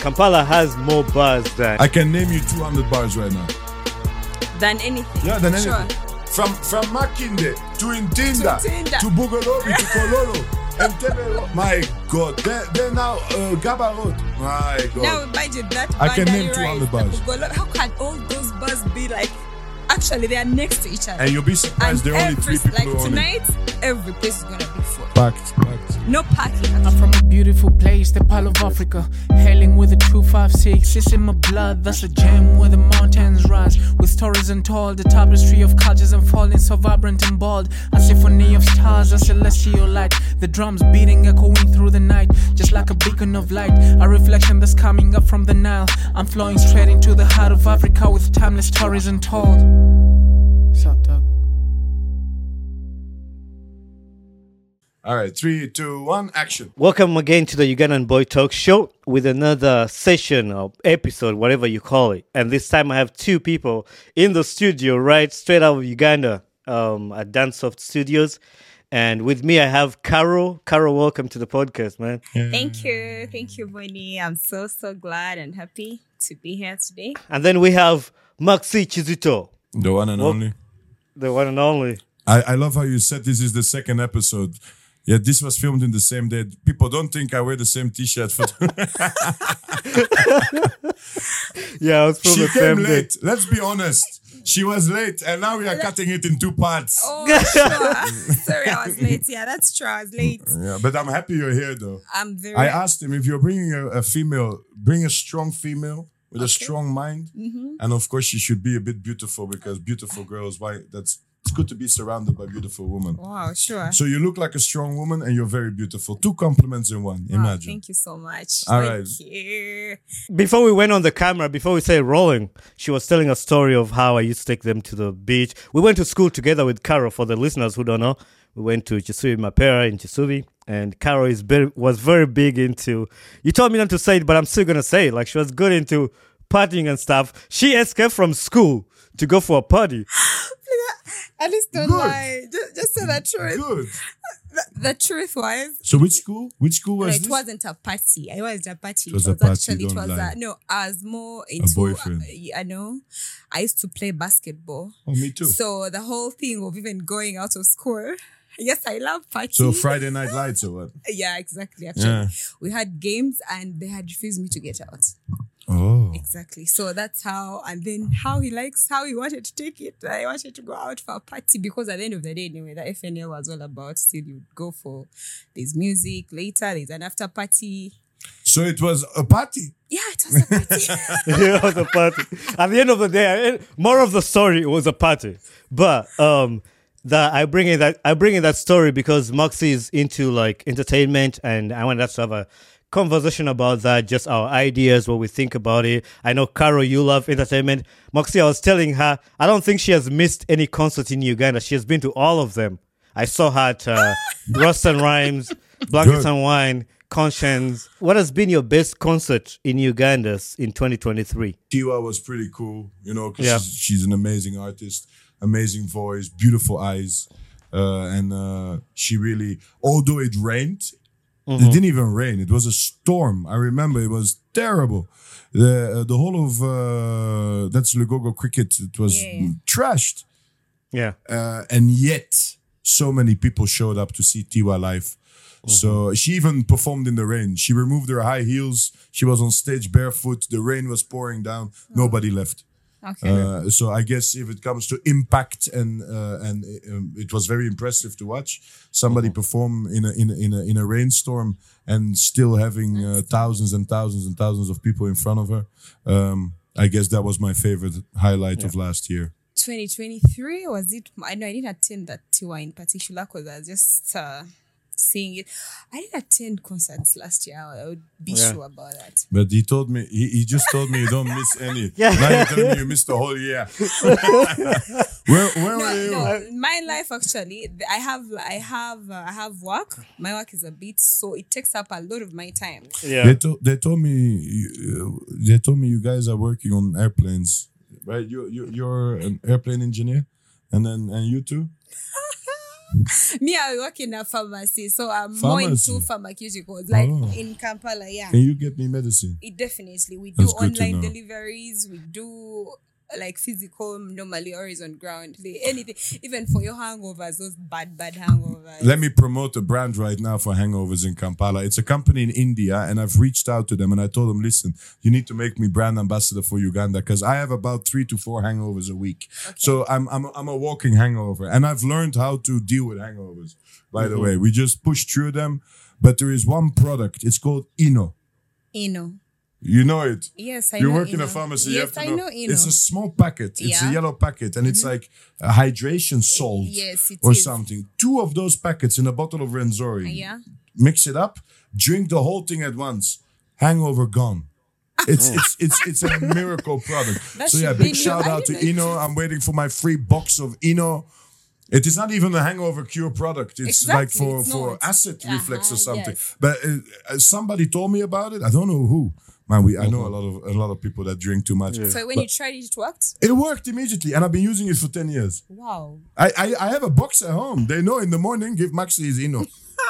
Kampala has more bars than... I can name you 200 bars right now. Than anything. Yeah, than anything. Sure. From Makinde to Intinda to Bugolobi to Kololo and Tebelo. My God. They're now Gaba Road. My God. Now imagine that. I can name 200 bars. How can all those bars be like? Actually, they are next to each other. And you'll be surprised there are only 3 people like who own tonight, every place is gonna be full. Packed. No parking. I'm from a beautiful place, the Pearl of Africa. Hailing with a 256, it's in my blood. That's a gem where the mountains rise. With stories untold, the tapestry of cultures unfolding, so vibrant and bold. A symphony of stars, a celestial light. The drums beating, echoing through the night, just like a beacon of light. A reflection that's coming up from the Nile. I'm flowing straight into the heart of Africa with timeless stories untold. What's up, Doug? All right, 3, 2, 1, action. Welcome again to the Ugandan Boy Talk Show with another session or episode, whatever you call it. And this time I have 2 people in the studio, right? Straight out of Uganda at Dansoft Studios. And with me I have Caro. Caro, welcome to the podcast, man. Yeah. Thank you, Bonnie. I'm so glad and happy to be here today. And then we have Maxi Chizito. The one and only. The one and only. I love how you said this is the second episode. Yeah, this was filmed in the same day. People don't think I wear the same t-shirt. Yeah, I was from She the came same day. late. Let's be honest. She was late, and now we are cutting it in 2 parts. Oh, sure. Sorry, I was late. Yeah, that's true. I was late. Yeah, but I'm happy you're here, though. I'm very. I asked him, if you're bringing a female, bring a strong female with a strong mind. Mm-hmm. And of course, she should be a bit beautiful, because beautiful girls, it's good to be surrounded by beautiful women. Wow, sure. So you look like a strong woman and you're very beautiful. 2 compliments in one. Wow, Imagine. thank you so much. All Thank right. you. Before we went on the camera, before we started rolling, she was telling a story of how I used to take them to the beach. We went to school together with Caro. For the listeners who don't know, we went to Chisubi Mapera in Chisubi. And Caro was very big into... You told me not to say it, but I'm still going to say it. Like, she was good into partying and stuff. She escaped from school to go for a party. At least don't Good. lie. Just say the truth. Good. The truth was... So which school? Which school was No, it this? wasn't a party. It wasn't a party. It was a party, actually, it don't was lie. no, I was more into... boyfriend. I know. I used to play basketball. Oh, me too. So the whole thing of even going out of school... Yes, I love parties. So Friday Night Lights or what? Yeah, exactly. Actually, Yeah. we had games and they had refused me to get out. Oh. Exactly. So that's how, and then how he wanted to take it. I wanted to go out for a party because at the end of the day, anyway, the FNL was all about still you go for, there's music, later there's an after party. So it was a party? Yeah, it was a party. Yeah, it was a party. At the end of the day, more of the story, it was a party. But I bring in that story because Moxie is into like entertainment, and I wanted us to have a conversation about that, just our ideas, what we think about it. I know, Caro, you love entertainment. Moxie, I was telling her, I don't think she has missed any concert in Uganda. She has been to all of them. I saw her at Rust and Rhymes, Blankets and Wine, Conscience. What has been your best concert in Uganda in 2023? Tiwa was pretty cool, because Yeah. she's an amazing artist, amazing voice, beautiful eyes. And she really, although it rained, it didn't even rain. It was a storm. I remember it was terrible. The whole of that's Lugogo cricket. It was trashed. Yeah. And yet, so many people showed up to see Tiwa live. So she even performed in the rain. She removed her high heels. She was on stage barefoot. The rain was pouring down. Nobody left. Okay. So I guess if it comes to impact and it was very impressive to watch somebody perform in a rainstorm and still having thousands and thousands and thousands of people in front of her. I guess that was my favorite highlight of last year. 2023 was it? I know I didn't attend that tour in particular because I was just seeing it. I didn't attend concerts last year. I would be sure about that. But he told me, he just told me you don't miss any. Yeah. Now you're telling me you missed the whole year. Where were you? No, my life actually, I have work. My work is a bit, so it takes up a lot of my time. Yeah. They told me you guys are working on airplanes, right? You're an airplane engineer, and you too. Me, I work in a pharmacy, so I'm more Pharmacy? into pharmaceuticals. Like Oh. in Kampala, yeah. Can you get me medicine? It definitely. We do That's good to online know. deliveries. We do like physical, normally, or is on ground. Anything, even for your hangovers, those bad hangovers. Let me promote a brand right now for hangovers in Kampala. It's a company in India, and I've reached out to them and I told them, listen, you need to make me brand ambassador for Uganda because I have about 3 to 4 hangovers a week. So I'm a walking hangover, and I've learned how to deal with hangovers. By the way, we just push through them. But there is one product. It's called Ino. You know it. Yes, I You know. work in a Eno. pharmacy. Yes, you have to I know. know. Eno. It's a small packet. It's a Yeah. yellow packet, and it's like a hydration salt Yes, it or is. something. 2 of those packets in a bottle of Renzori. Yeah. Mix it up. Drink the whole thing at once. Hangover gone. It's a miracle product. That's So yeah, really big shout out to nice. Ino. I'm waiting for my free box of Ino. It is not even a hangover cure product. It's Exactly, like it's for not. acid reflux or something. Yes. But somebody told me about it. I don't know who. Man, I know a lot of people that drink too much. So when you tried it, it worked? It worked immediately, and I've been using it for 10 years. Wow. I have a box at home. They know in the morning, give Maxi his Ino.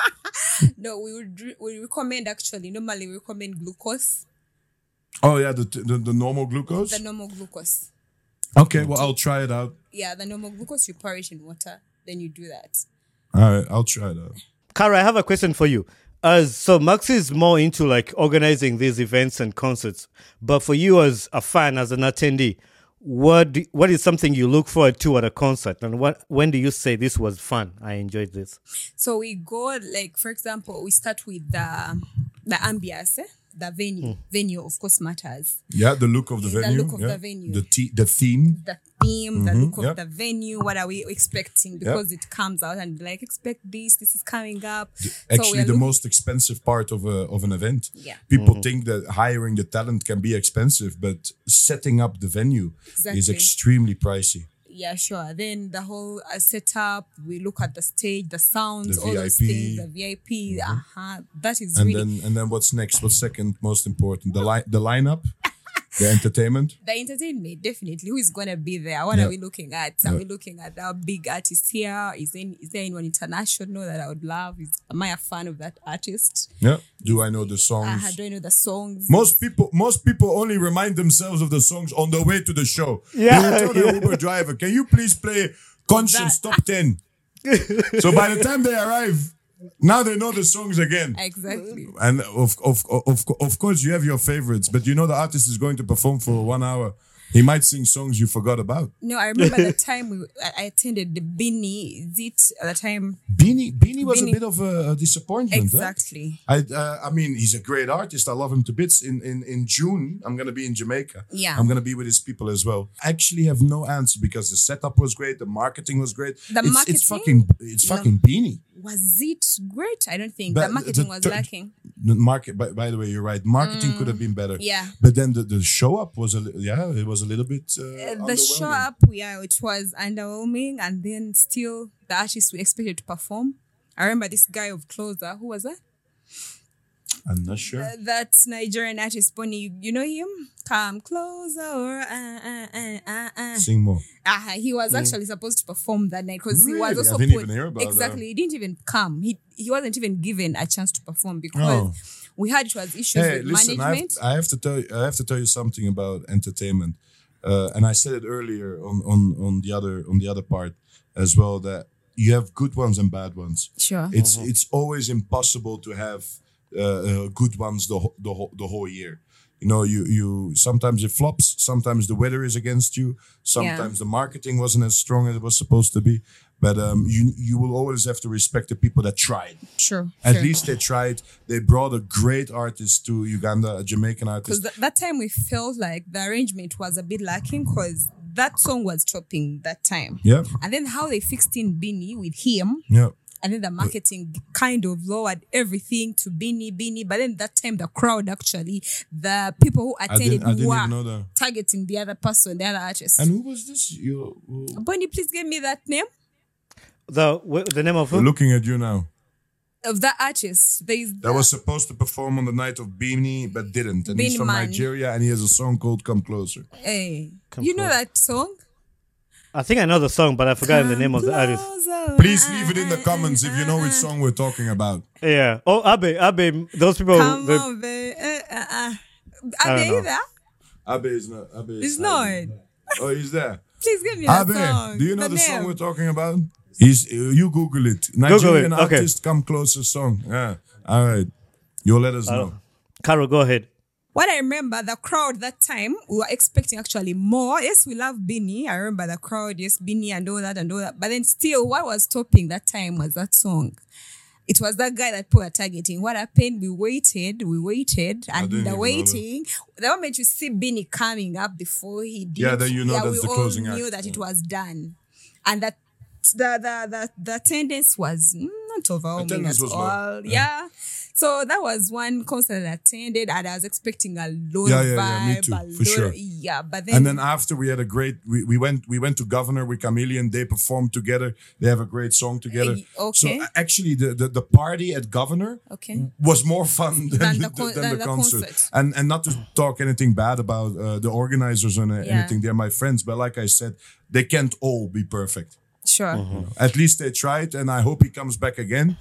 No, we recommend actually. Normally, we recommend glucose, Oh yeah, the normal glucose. the normal glucose. Okay, well I'll try it out. Yeah, the normal glucose, you pour it in water, then you do that. All right, I'll try it out. Kara, I have a question for you. So Maxi is more into like organizing these events and concerts, but for you as a fan, as an attendee, what is something you look forward to at a concert, and when do you say this was fun? I enjoyed this. So we go, like, for example, we start with the ambiance, the venue. Venue, of course, matters. Yeah, the look of the The venue. look of yeah. the venue. The theme. The theme, the look of yep. the venue, what are we expecting? Because it comes out and like, expect this is coming up. Actually, we're the most expensive part of an event. Yeah. People think that hiring the talent can be expensive, but setting up the venue is Exactly. extremely pricey. Yeah, sure. Then the whole setup, we look at the stage, the sounds, The all those VIP. things, the VIP. That is And really then what's next? What's second most important? The lineup, the entertainment. the entertainment. Definitely, who is gonna be there? What Yeah. are we looking at? Are we looking at our big artists here? Is there anyone international that I would love? Am I a fan of that artist? Yeah. Do I know the songs? Do I know the songs? Most people only remind themselves of the songs on the way to the show. Yeah, They will tell the Uber driver, "Can you please play Conscience Top 10?" So by the time they arrive, now they know the songs again. Exactly. And of course you have your favorites, but you know the artist is going to perform for 1 hour. He might sing songs you forgot about. No, I remember the time I attended the Bini. Is it at the time? Beanie was a Beanie. bit of a disappointment. Exactly. I mean, he's a great artist. I love him to bits. In June, I'm gonna be in Jamaica. Yeah. I'm gonna be with his people as well. I actually have no answer because the setup was great, the marketing was great. It's fucking Beanie. Was it great? I don't think But the marketing the was third- lacking. The market, by the way, you're right. Marketing could have been better. Yeah. But then the show up was it was a little bit. The show underwhelming. up, it was underwhelming, and then still the artists we expected to perform. I remember this guy of Closer. Who was that? I'm not sure. That Nigerian artist, Bonnie. You know him? Come closer. Sing more. He was actually supposed to perform that night because he Really? was also I didn't even hear about exactly. that. He didn't even come. He wasn't even given a chance to perform because Oh. we had it was issues Hey, with listen, management. I have to tell you something about entertainment, and I said it earlier on the other part as well, that you have good ones and bad ones. Sure. It's always impossible to have good ones the whole year. You know, you sometimes it flops, sometimes the weather is against you, sometimes the marketing wasn't as strong as it was supposed to be. But you will always have to respect the people that tried. Sure. At least they tried. They brought a great artist to Uganda, a Jamaican artist. Because that time we felt like the arrangement was a bit lacking because that song was chopping that time. Yeah, And then how they fixed in Bini with him, yeah. and then the marketing kind of lowered everything to Bini. But then that time the crowd actually, the people who attended I didn't were even know that. targeting the other person, the other artist. And who was this? Bonnie, please give me that name The name of We're who? looking at you now. of the artist. There is That was supposed to perform on the night of Beanie, but didn't. And he's Beanie from Man. Nigeria, and he has a song called "Come Closer." Hey, you know that song? I think I know the song, but I forgot the name of the artist. Please leave it in the comments if you know which song we're talking about. Yeah. Oh, Abe. Those people. Come they- on, babe. don't Abe, know. you there? Abe is not. Abe is He's not. Oh, he's there. Please give me that Abe, song. do you know the name. song we're talking about? You Google it. Nigerian okay. artist, Come Closer song. Yeah. All right. You'll let us know. Carol, go ahead. What I remember, the crowd that time, we were expecting actually more. Yes, we love Beanie. I remember the crowd, yes, Beanie and all that. But then still, what was topping that time was that song. It was that guy that people were targeting. What happened? We waited, and didn't the even waiting, the moment you see Beanie coming up before he did, Yeah, then you know that's the closing we all act. knew that it was done. And that the attendance was not overwhelming Attendance at was low. all. Yeah. So that was one concert I attended, and I was expecting a lot Yeah, of yeah, vibe. me too, a for lot- sure. Yeah, but then, And then after we had a great, we went to Governor with Chameleon. They performed together. They have a great song together. Okay. So actually, the party at Governor okay. was more fun than the than the concert. concert. And not to talk anything bad about the organizers or Yeah. anything. They're my friends, but like I said, they can't all be perfect. Sure. At least they tried, and I hope he comes back again.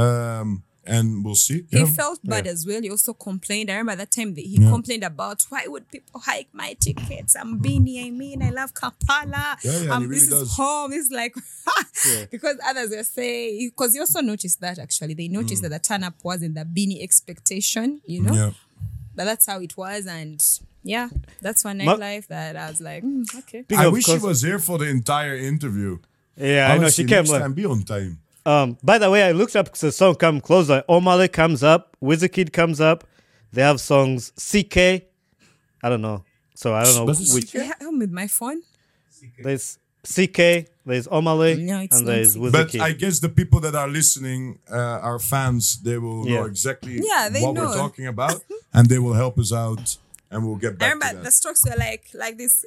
And we'll see. He Yeah. felt bad as well. He also complained. I remember that time that he complained about why would people hike my tickets? I'm Beanie. I love Kampala. Yeah, and he really this does. is home. It's like because others were saying because he also noticed that actually they noticed that the turn up wasn't the Beanie expectation, you know. Yeah. But that's how it was, and yeah, that's one Ma- nightlife that I was like, okay. Speaking I of wish he concert- was here for the entire interview. Yeah, I know Honestly, she came. next time, be on time. By the way, I looked up the song "Come Closer." Omale comes up, Wizkid comes up. They have songs CK. I don't know, so I don't know Was it which. CK? I'm with my phone. There's CK, there's Omale, No, it's and not there's CK. Wizkid. But I guess the people that are listening are fans. They will know Yeah. exactly Yeah, they what know. we're talking about, and they will help us out, and we'll get I back to remember that. the Strokes were like this,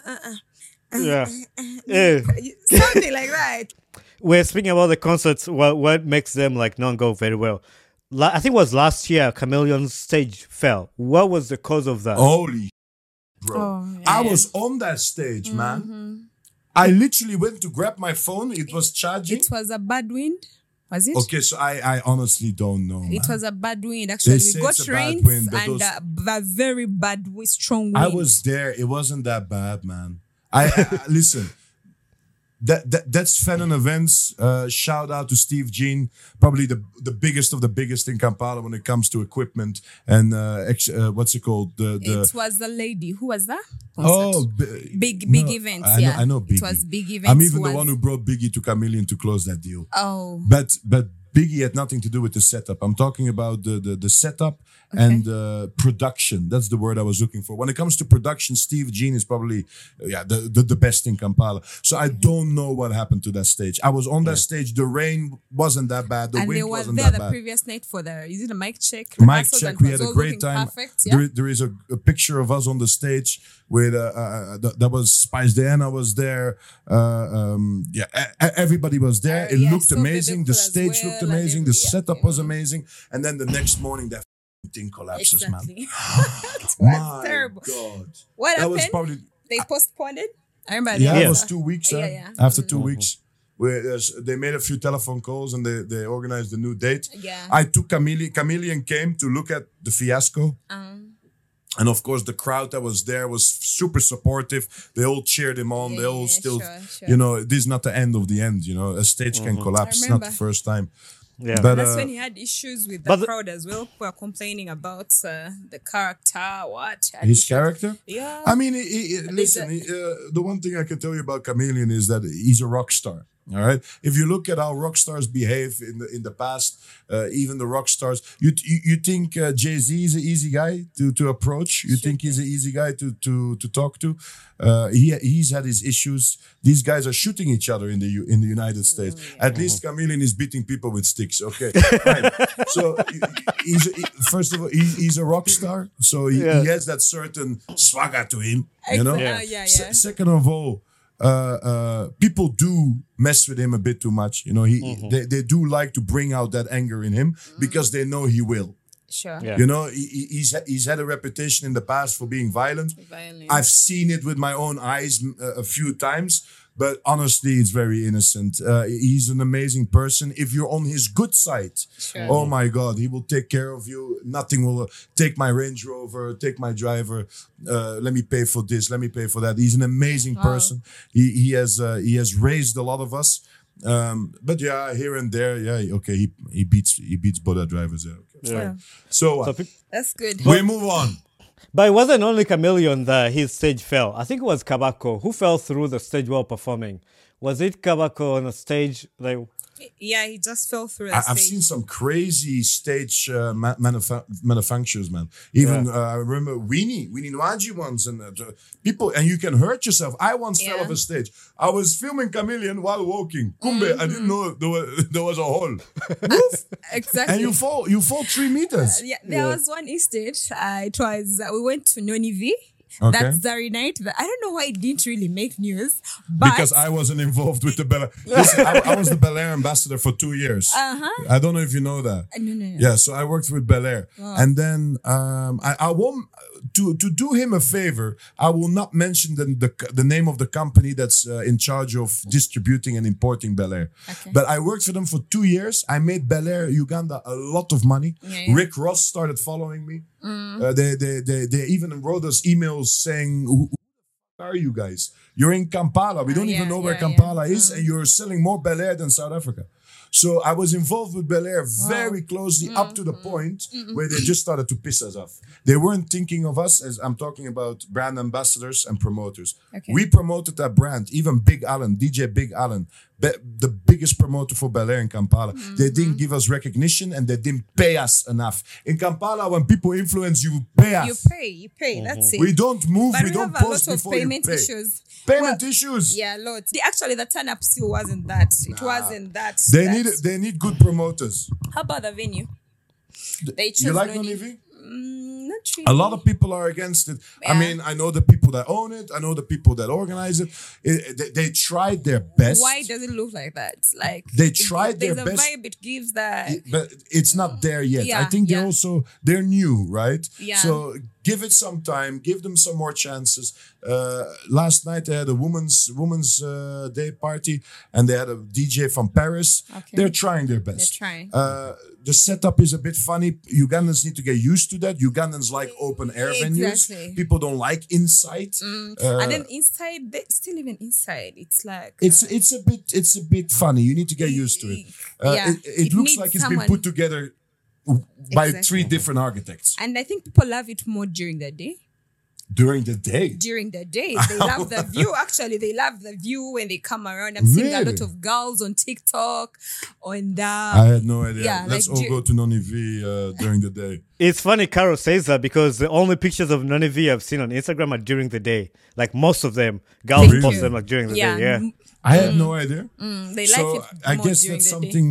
yeah. Yeah. something like that. We're speaking about the concerts. What makes them like not go very well? I think it was last year. Chameleon's stage fell. What was the cause of that? Holy bro. Oh, I yeah. was on that stage, man. I literally went to grab my phone. It was charging. It was a bad wind, was it? Okay, so I honestly don't know. It man. was a bad wind. Actually, say we got it's a bad rains wind, but and those- a very bad, strong wind. I was there. It wasn't that bad, man. I listen. That's Fennon Events. Shout out to Steve Jean, probably the biggest of the biggest in Kampala when it comes to equipment and what's it called? It was the lady. Who was that? Oh, big no, events. I know, yeah, I know Biggie. It was big events. I'm even the was- one who brought Biggie to Chameleon to close that deal. Oh, But Biggie had nothing to do with the setup. I'm talking about the setup and production. That's the word I was looking for. When it comes to production, Steve Jean is probably the best in Kampala. So I don't know what happened to that stage. I was on that stage. The rain wasn't that bad. The and they wind were wasn't there that the bad. previous night for the is it a mic check? Mic rehearsals, check. and We it had was a all great looking time. Perfect, yeah? There is a picture of us on the stage with that was Spice Diana was there. Everybody was there. It Yeah, looked so amazing. The beautiful as stage looked well, and amazing. The every- yeah, setup yeah. was amazing. And then the next morning, that thing collapses, man. Exactly. it was My terrible. God, What that happened? was probably They postponed it. I remember. yeah. they It was was 2 weeks. Yeah, huh? yeah. After 2 weeks. Where they made a few telephone calls and they organized a new date. Yeah. I took Chameleon. Chameleon came to look at the fiasco. And of course, the crowd that was there was super supportive. They all cheered him on. Yeah, They all yeah, still, sure. you know, this is not the end of the end. You know, a stage can collapse. It's not the remember. first time. Yeah. But That's when he had issues with but the the- crowd as well. Who were complaining about the character. What Had his issues. character. Yeah. I mean, listen. The one thing I can tell you about Chameleon is that he's a rock star. All right. If you look at how rock stars behave in the past, even the rock stars, you think Jay-Z is an easy guy to approach? You think he's an easy guy to talk to? He's had his issues. These guys are shooting each other in the United States. At least Chameleon is beating people with sticks. Okay, fine. So first of all, he's a rock star. So he has that certain swagger to him. You know. Yeah. Second of all, people do mess with him a bit too much. You know, they do like to bring out that anger in him because they know he will. Sure. Yeah. You know, he's had a reputation in the past for being violent. Violent. I've seen it with my own eyes a few times. But honestly, it's very innocent. He's an amazing person. If you're on his good side, Sure. oh my God, he will take care of you. Nothing will take my Range Rover, take my driver. Let me pay for this. Let me pay for that. He's an amazing person. He has raised a lot of us. But yeah, here and there, yeah, okay, he beats Buddha drivers. Yeah, okay. Yeah. So That's good. we move on. But it wasn't only Chameleon that his stage fell. I think it was Kabako who fell through the stage while performing. Was it Kabako on a stage? Like, Yeah, he just fell through the I've stage. seen some crazy stage manufacturers, man. Even I remember Weenie Nwaji once, and people, and you can hurt yourself. I once fell off a stage. I was filming Chameleon while walking. Kumbe, I didn't know there was a hole. Woof. Exactly. And you fall 3 meters. Yeah, there was one instead. It was we went to Nonivi. Okay. That very night. I don't know why it didn't really make news, but Because I wasn't involved with the Bel Air. Listen, I was the Bel Air ambassador for 2 years. I don't know if you know that. no. Yeah, so I worked with Bel Air. And then I won't, to do him a favor, I will not mention the name of the company that's in charge of distributing and importing Bel Air. Okay. But I worked for them for 2 years. I made Bel Air Uganda a lot of money. Yeah. Rick Ross started following me. They even wrote us emails saying, who are you guys? You're in Kampala. We don't even know where Kampala is, and you're selling more Bel Air than South Africa. So I was involved with Bel Air very closely up to the point where they just started to piss us off. They weren't thinking of us as I'm talking about brand ambassadors and promoters. Okay. We promoted that brand, even Big Allen, DJ Big Allen, the biggest promoter for Bel Air in Kampala. They didn't give us recognition and they didn't pay us enough. In Kampala, when people influence you, pay us. you pay. That's it. We don't move, But we we don't have a post lot of before you payment pay. issues. Payment Well, issues. Yeah, lots. Actually, the turn up still wasn't that. It wasn't that. They need good promoters. How about the venue? They chose You like Noni- Nonivi? Not really. A lot of people are against it. I Yeah. mean, I know the people that own it. I know the people that organize it. They tried their best. Why does it look like that? Like They tried their there's a best. vibe it gives that. But it's not there yet. I Yeah, think yeah. they're new, right? Yeah. So give it some time. Give them some more chances. Last night they had a women's day party, and they had a DJ from Paris. Okay. They're trying their best. They're trying. The setup is a bit funny. Ugandans need to get used to that. Ugandans like open air venues. Exactly. People don't like inside. And then inside, still even inside, it's like It's a bit funny. You need to get used to it. Yeah. It It looks needs like it's someone- been put together by Exactly. 3 different architects and I think people love it more during the day. during the day. During the day, they love the view. Actually, they love the view when they come around. I'm seeing a lot Really? of girls on TikTok, on the I had no idea. yeah, Let's like all go to Nonivi during the day. it's funny Caro says that because the only pictures of Nonivi I've seen on Instagram are during the day. Like most of them, girls Thank post you. them like during the yeah, day. Yeah. I had no idea. they So like it I more guess during that's the day. something.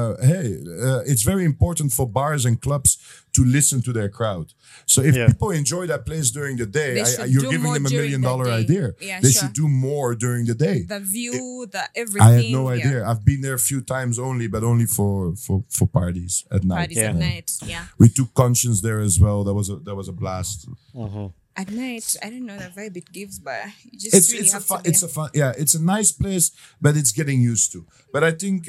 It's very important for bars and clubs to listen to their crowd. So if Yeah. people enjoy that place during the day, They should you're do giving more them $1 during million the day. idea. Yeah, They sure. should do more during the day. The view, the everything. I had no yeah. idea. I've been there a few times only, but only for parties at night. Parties Yeah. at night, yeah. We took Conscience there as well. That was a blast. At night, I don't know the vibe it gives, but you just really have to be. It's a fun. Yeah, it's a nice place, but it's getting used to. But I think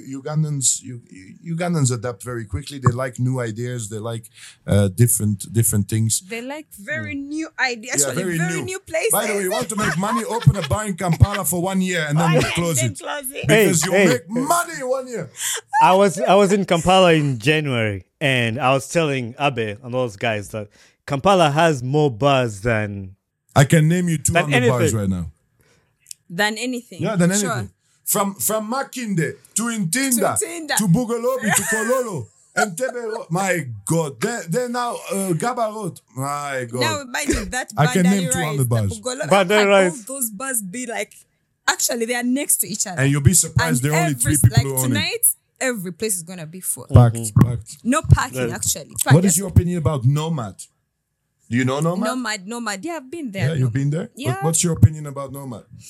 Ugandans adapt very quickly. They like new ideas. They like different things. They like very new ideas, Yeah, actually, very new places. By the way, you want to make money? Open a bar in Kampala for 1 year and then you close Then it close it. because you Hey, make money in 1 year. I was in Kampala in January and I was telling Abe and those guys that Kampala has more bars than I can name you 200 bars anything. right now. Than anything. Yeah, than Sure. anything. From Makinde to Intinda To Ntinda. to Bugolobi to Kololo and Tebe. My God, they're now Gaba Road. My God. Now imagine that I can name Bandari 200 Rise, bars. the Bugolo, Bandari and Rise. all those bars be like, actually they are next to each other. And you'll be surprised there are only 3 people like who own it. tonight, every place is gonna be full. Packed. No parking actually. What is your opinion about Nomad? Do you know Nomad? Nomad? Yeah, I've been there. Yeah, you've been there? Yeah. What's your opinion about Nomad?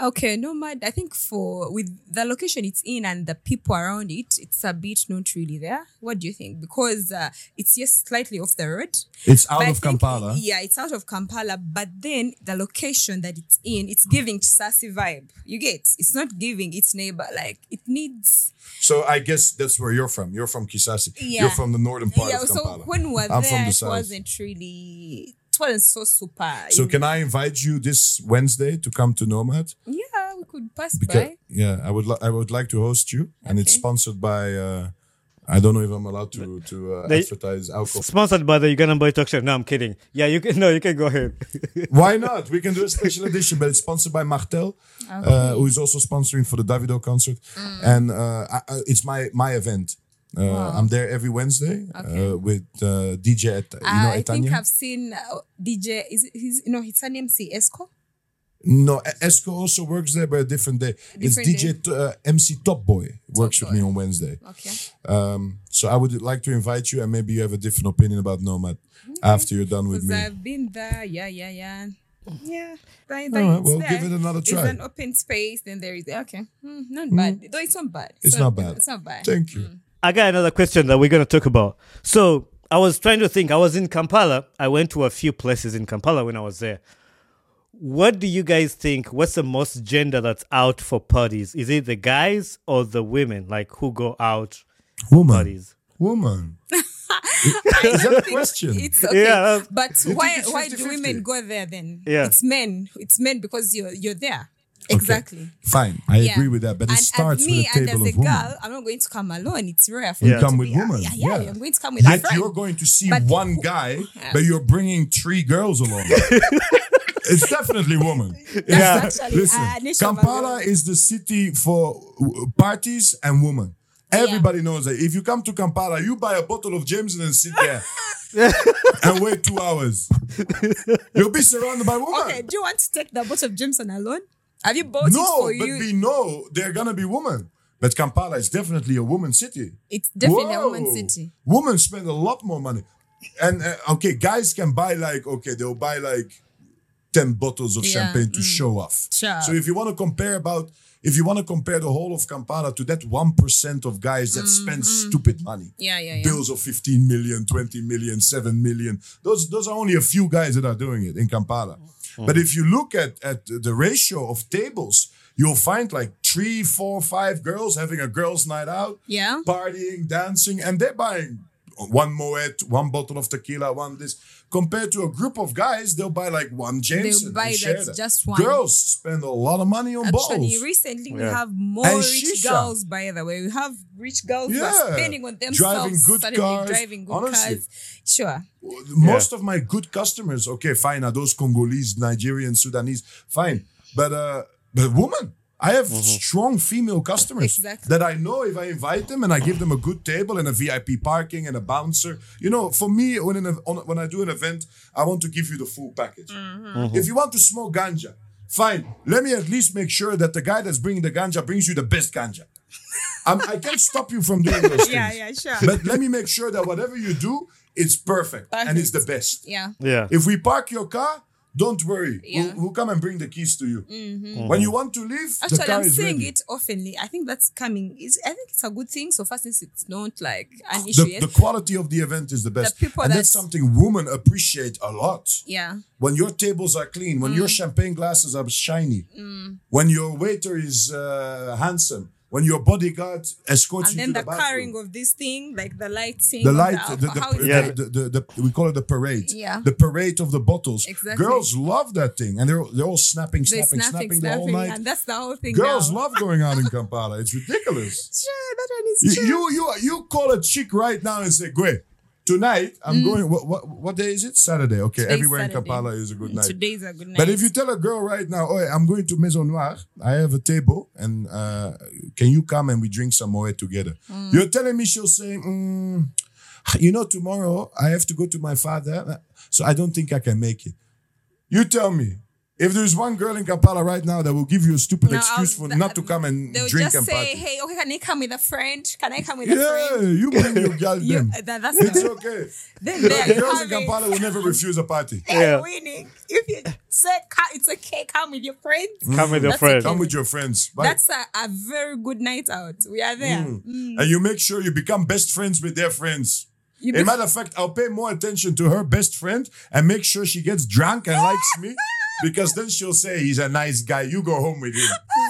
Okay, Nomad. I think with the location it's in and the people around it, it's a bit not really there. What do you think? Because it's just slightly off the road. It's out But I of think- Kampala. Yeah, it's out of Kampala. But then the location that it's in, it's giving Chisasi vibe. You get? It's not giving its neighbor. Like it needs. So I guess that's where you're from. You're from Kisasi. Yeah. You're from the northern part Yeah. of So Kampala. when we were I'm there, from the it south. wasn't really. It wasn't so super. So can I invite you this Wednesday to come to Nomad? Yeah, we could pass Because by. yeah, I would like to host you, and it's Okay. sponsored by. I don't know if I'm allowed to They- advertise alcohol. Sponsored by the Ugandan Boy Talk Show. No, I'm kidding. Yeah, you can. No, you can go ahead. Why not? We can do a special edition, but it's sponsored by Martel, who is also sponsoring for the Davido concert, and it's my event. I'm there every Wednesday with DJ I think Etanya. I've seen DJ. Is it his? No, his name is Esco. No, Esco also works there, but a different day. It's Different DJ MC Top Boy works Top with me Boy. on Wednesday. Okay. So I would like to invite you, and maybe you have a different opinion about Nomad after you're done with Because me. I've been there. Yeah. Yeah. All right, well, give it another try. There's an open space. Then there is okay. Not bad. Though it's not bad. It's not bad. It's not bad. Thank you. I got another question that we're going to talk about. So I was trying to think. I was in Kampala. I went to a few places in Kampala when I was there. What do you guys think? What's the most gender that's out for parties? Is it the guys or the women? Like who go out Woman. parties? Woman. Is that a question? It's okay. Yeah, But think why it's do 50-50? women go there then? Yeah. It's men. It's men because you're there. Exactly. Fine, I Yeah. agree with that, but it And starts as me, with a and table as a of women. girl, I'm not going to come alone. It's rare for You me come to with be, women, Yeah, yeah. I'm going to come with a Yet friend. you're going to see But one who- guy, but you're bringing 3 girls along. It's definitely woman. That's actually Listen, a nation of Kampala women. is the city for parties and women. Everybody knows that. If you come to Kampala, you buy a bottle of Jameson and sit there and wait 2 hours. You'll be surrounded by women. Okay, do you want to take the bottle of Jameson alone? Have you bought it No, for but you? we know they're gonna be women. But Kampala is definitely a woman city. It's definitely a Whoa. woman's city. Women spend a lot more money. And okay, guys can buy they'll buy like 10 bottles of Yeah, champagne to show off. Sure. So if you want to compare the whole of Kampala to that 1% of guys that spend stupid money. Yeah. Bills of 15 million, 20 million, 7 million. Those are only a few guys that are doing it in Kampala. But if you look at the ratio of tables, you'll find like 3, 4, 5 girls having a girls' night out, Yeah. partying, dancing, and they're buying one Moet, one bottle of tequila, one this. Compared to a group of guys, they'll buy like one Jameson. They'll buy and share that that. just one. Girls spend a lot of money on Actually, balls. recently we Yeah. have more And rich shisha. girls, by the way. We have rich girls who are Yeah. spending on themselves. Driving good suddenly cars. Driving good Honestly. cars. Sure. Most of my good customers, okay, fine, are those Congolese, Nigerian, Sudanese, fine. But women, I have strong female customers Exactly. that I know if I invite them and I give them a good table and a VIP parking and a bouncer. You know, for me, when I do an event, I want to give you the full package. If you want to smoke ganja, fine. Let me at least make sure that the guy that's bringing the ganja brings you the best ganja. I can't stop you from doing those things. Yeah, sure. But let me make sure that whatever you do, it's perfect and it's the best. Yeah. Yeah. If we park your car, don't worry. Yeah. We'll come and bring the keys to you. When you want to leave, the Actually, car I'm is saying ready. it oftenly. I think that's coming. I think it's a good thing. So far, since it's not like an issue yet. The quality of the event is the best. people And that's that's- something women appreciate a lot. Yeah. When your tables are clean, when your champagne glasses are shiny, when your waiter is handsome, when your bodyguard escorts And you then to the the bathroom. carrying of this thing, like the lighting. The of light, how it's Yeah. like- we call it the parade. Yeah. The parade of the bottles. Exactly. Girls love that thing, and they're all snapping they're snapping the whole night. and that's the whole thing. Girls now. love going out in Kampala. It's ridiculous. Sure, that one is true. You call a chick right now and say, "Gwe, tonight I'm going." What day is it? Saturday. Okay, Today's everywhere Saturday. in Kampala is a good night. Today's a good night. But if you tell a girl right now, "Oh, I'm going to Maison Noire. I have a table, and can you come and we drink some Moet together?" You're telling me she'll say, "Tomorrow I have to go to my father, so I don't think I can make it." You tell me, If there's one girl in Kampala right now that will give you a stupid No, excuse for not to come and They'll drink just and say, party. hey, okay, can I come with a friend? Can I come with a Yeah, friend? you bring your girl them. That's It's okay. Then there you Girls in have it. Kampala will never refuse a party. They're Yeah. winning. If you say it's okay, come with your friends. Come with your That's friend. Come with your friends. Bye. That's a very good night out. We are there. And you make sure you become best friends with their friends. You As a be- matter of fact, I'll pay more attention to her best friend and make sure she gets drunk and likes me, because then she'll say he's a nice guy. You go home with him.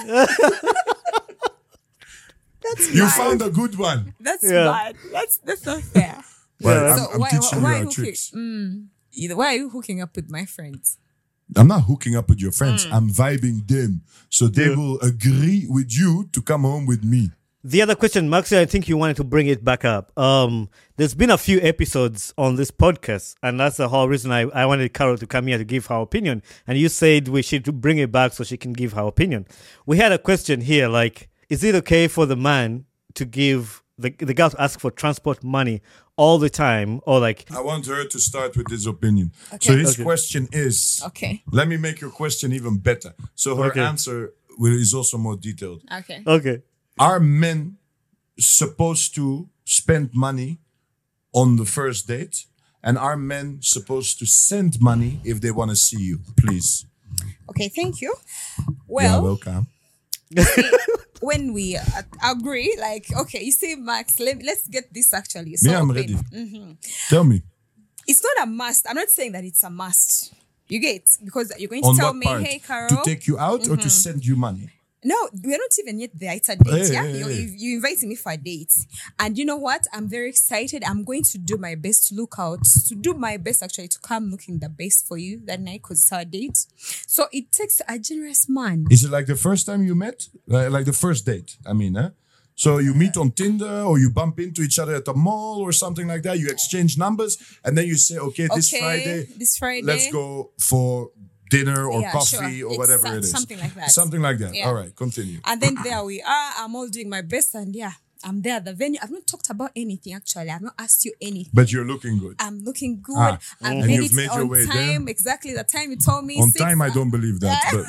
That's You bad. found a good one. That's Yeah. bad. That's not fair. Well, Yeah. I'm teaching you our tricks. Why are you hooking up with my friends? I'm not hooking up with your friends. Mm. I'm vibing them. So they will agree with you to come home with me. The other question, Maxi, I think you wanted to bring it back up. There's been a few episodes on this podcast, and that's the whole reason I wanted Carol to come here to give her opinion. And you said we should bring it back so she can give her opinion. We had a question here, like, is it okay for the man to give the girl to ask for transport money all the time, or like, I want her to start with this opinion. So his Okay. question is, Okay. let me make your question even better. So her Okay. answer is also more detailed. Okay. okay, Are men supposed to spend money on the first date? And are men supposed to send money if they want to see you? Please. Okay, thank you. Yeah, Well, welcome. when we agree, like, okay, you see, Max, let's get this actually. Me, I'm open. ready. Tell me. It's not a must. I'm not saying that it's a must. You get? Because you're going to On tell what me, part? hey, Carol. To take you out or to send you money? No, we're not even yet there. It's a date. Hey, Yeah, hey, hey. you're inviting me for a date, and you know what? I'm very excited. I'm going to do my best to look out, to do my best actually to come looking the best for you that night because it's our date. So it takes a generous man. Is it like the first time you met? Like the first date, I mean, huh? So you meet on Tinder or you bump into each other at the mall or something like that. You exchange numbers and then you say, okay, this Friday, let's go for dinner or Yeah, coffee sure. or whatever it is. Something like that. Something like that. Yeah. All right, continue. And then there we are. I'm all doing my best, and yeah, I'm there at the venue. I've not talked about anything actually. I've not asked you anything. But you're looking good. I'm looking good. Ah, I've and made you've it made your on way time. there? Exactly the time you told me. On 6 time, I don't believe that. But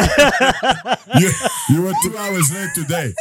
you were 2 hours late today.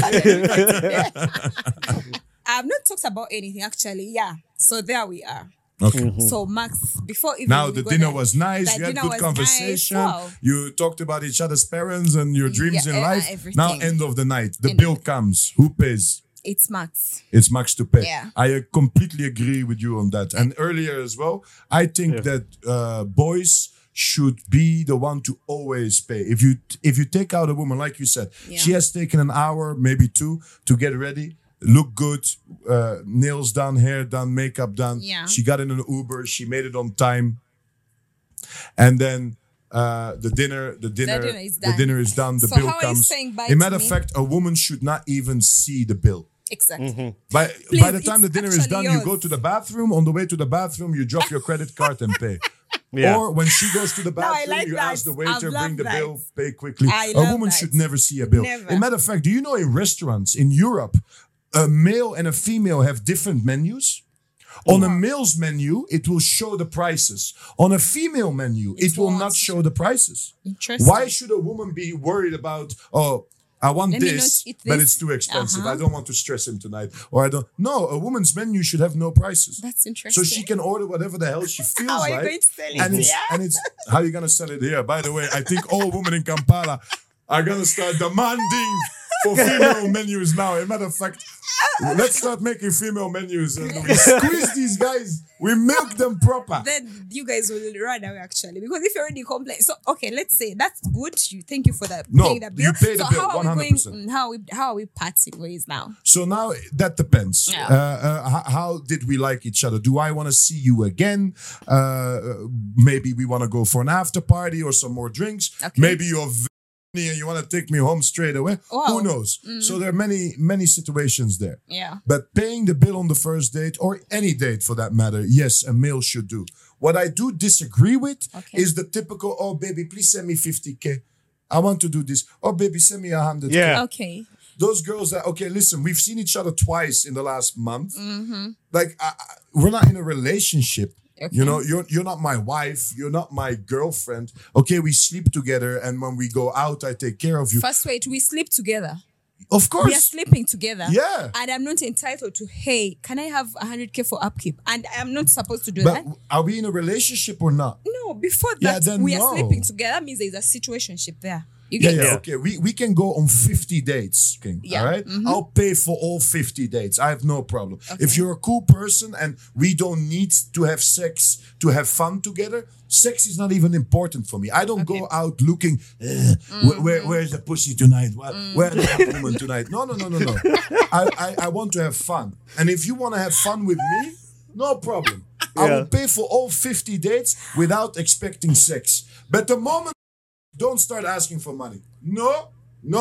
I've not talked about anything actually. Yeah. So there we are. Okay. So Max, before even Now we the go dinner there, was nice. the You had dinner good was conversation. nice. Wow. You talked about each other's parents and your dreams Yeah, in life. everything. Now, end of the night, the End bill of comes. Who pays? It's Max. It's Max to pay. Yeah. I completely agree with you on that. And earlier as well, I think that boys should be the one to always pay. If you take out a woman, like you said, she has taken an hour, maybe 2, to get ready, look good, nails done, hair done, makeup done. Yeah. She got in an Uber, she made it on time, and then the dinner is done. The So bill how are you comes. saying bye In matter to of me? fact, a woman should not even see the bill. Exactly. By Please, the time the it's dinner is done, actually you go yours. to the bathroom. On the way to the bathroom, you drop your credit card and pay. Yeah. Or when she goes to the No, I bathroom, like you that. ask the I waiter, love bring the that. bill, pay quickly. I A love woman that. should never see a bill. Never. In matter of fact, do you know in restaurants in Europe, a male and a female have different menus? On a male's menu, it will show the prices. On a female menu, it will won't. not show the prices. Interesting. Why should a woman be worried about, I want Let me this, not eat but this. it's too expensive. Uh-huh. I don't want to stress him tonight. Or I don't. No, a woman's menu should have no prices. That's So interesting. she can order whatever the hell she feels How are you like. going to sell it and it's, here? and it's how are you gonna sell it here? By the way, I think all women in Kampala are gonna start demanding for female menus now. As a matter of fact, let's start making female menus and we squeeze these guys. We milk them proper. Then you guys will run away actually because if you already complain. So okay, let's say that's good. Thank you for that. No, paying the bill. you pay the so bill, how are we 100%. going? How are we parting ways now? So now that depends. Yeah. How did we like each other? Do I want to see you again? Maybe we want to go for an after party or some more drinks. Okay. Maybe you're and you want to take me home straight away. Wow. Who knows? So there are many situations there. Yeah. But paying the bill on the first date or any date for that matter, yes, a male should do. What I do disagree with is the typical, oh baby, please send me 50K. I want to do this. Oh baby, send me 100K. Yeah. Okay. Those girls that, okay, listen, we've seen each other twice in the last month. Like, we're not in a relationship. Okay. You know, you're not my wife. You're not my girlfriend. Okay, we sleep together, and when we go out, I take care of you. First, wait, we sleep together. Of We are course. sleeping together. Yeah. And I'm not entitled to, hey, can I have 100K for upkeep? And I'm not supposed to do But that. are we in a relationship or not? No, before Yeah, that, then we are no. sleeping together. That means there's a situationship there. You Yeah, get yeah, it? okay. We can go on 50 dates, King. Yeah. All right? I'll pay for all 50 dates. I have no problem. Okay. If you're a cool person and we don't need to have sex to have fun together, sex is not even important for me. I don't go out looking, where's the pussy tonight? Where's the woman tonight? No. I want to have fun. And if you want to have fun with me, no problem. I Yeah. will pay for all 50 dates without expecting sex. But the moment don't start asking for money. No.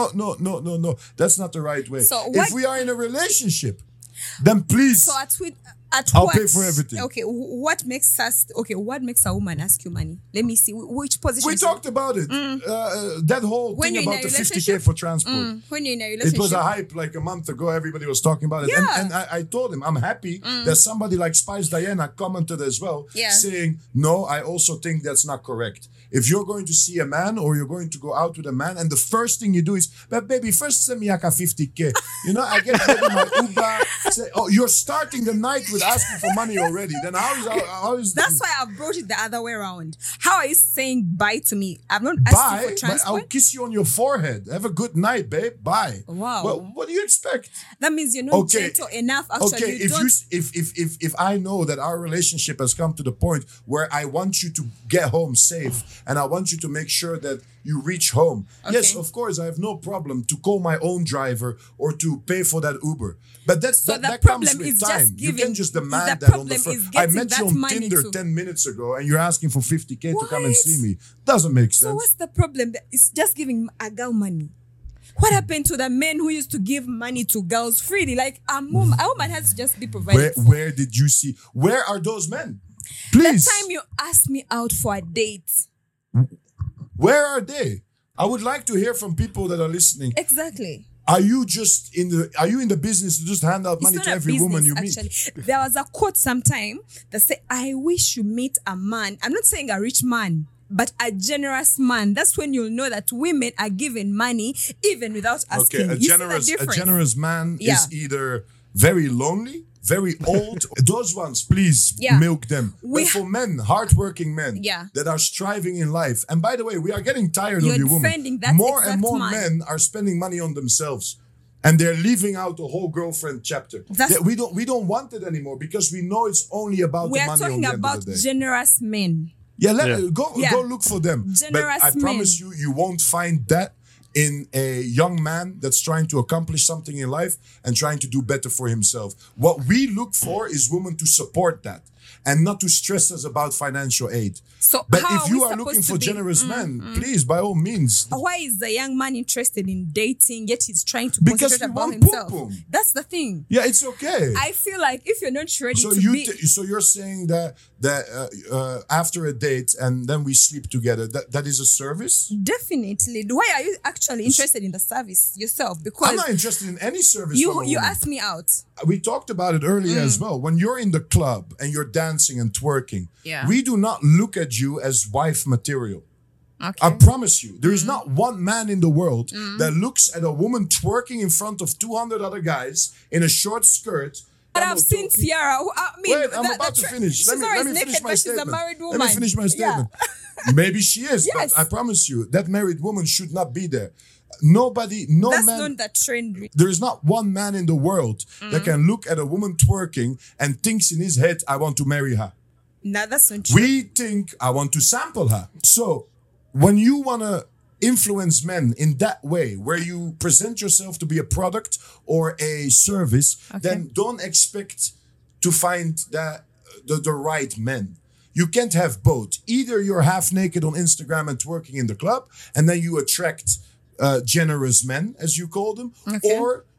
That's not the right way. So if what- we are in a relationship, then please. So at I'll what, pay for everything. Okay, what makes a woman ask you money? Let me see which position. we talked about it. That whole When thing you're in about a the 50K relationship? for transport. When you're in a relationship. It was a hype like a month ago. Everybody was talking about it. Yeah. And I told him, I'm happy that somebody like Spice Diana commented as well, Yeah. saying, no, I also think that's not correct. If you're going to see a man or you're going to go out with a man and the first thing you do is, but baby, first send me like a 50K. You know, I get ready my Uber. Say, oh, you're starting the night with asking for money already. Then how is That's why I brought it the other way around. How are you saying bye to me? I'm not asking bye? for But transport. I'll kiss you on your forehead. Have a good night, babe. Bye. Wow. What do you expect? That means you're not Okay. gentle enough. Actually, Okay, you don't. if I know that our relationship has come to the point where I want you to get home safe and I want you to make sure that you reach home. Yes, Okay. of course, I have no problem to call my own driver or to pay for that Uber. But So that the comes problem with is time. just You giving. can just demand the that on the problem phone. is I getting met that you on money Tinder too. 10 minutes ago and you're asking for 50K to come and What? see me. Doesn't make sense. So what's the problem? It's just giving a girl money. What happened to the men who used to give money to girls freely? Like a woman has to just be provided for. Where did you see? Where are those men? Please. The time you asked me out for a date. Where are they? I would like to hear from people that are listening. Exactly. Are you in the business to just hand out money It's to not a every woman you business, meet? actually. There was a quote sometime that said, I wish you meet a man. I'm not saying a rich man, but a generous man. That's when you'll know that women are given money even without asking. Okay, a You see the generous difference? man Yeah. is either very lonely, very old. Those ones, please Yeah. milk them. We But for men, hardworking men Yeah. that are striving in life, and by the way, we are getting tired You're of you women. defending that More and exact more man. men are spending money on themselves. And they're leaving out the whole girlfriend chapter. That's- We don't want it anymore because we know it's only about We the are money on talking the end about of the day. generous men. Yeah, Yeah. Go Yeah. look for them. Generous but I promise men. you won't find that in a young man that's trying to accomplish something in life and trying to do better for himself. What we look for is women to support that and not to stress us about financial aid. So But how if you we are looking supposed for to be? generous men, please, by all means. Why is the young man interested in dating yet he's trying to Because concentrate we about want himself? pum-pum. That's the thing. Yeah, it's okay. I feel like if you're not ready So to be, so you're saying that after a date and then we sleep together, that is a service? definitely. Why are you actually interested in the service yourself? Because I'm not interested in any service. you from a you woman. asked me out. We talked about it earlier as well. When you're in the club and you're dancing and twerking, Yeah. we do not look at you as wife material. Okay. I promise you, there is not one man in the world that looks at a woman twerking in front of 200 other guys in a short skirt. But I've seen Ciara. I mean, Wait, I'm about to finish. She's Let me always finish naked, my but she's a statement. married woman. Let me finish my Yeah. statement. Maybe she is, Yes. but I promise you, that married woman should not be there. No That's man. not the trend. There is not one man in the world that can look at a woman twerking and thinks in his head, I want to marry her. No, that's not true. We think, I want to sample her. So when you want to influence men in that way, where you present yourself to be a product or a service, then don't expect to find the right men. You can't have both. Either you're half naked on Instagram and twerking in the club, and then you attract generous men, as you call them, Okay. or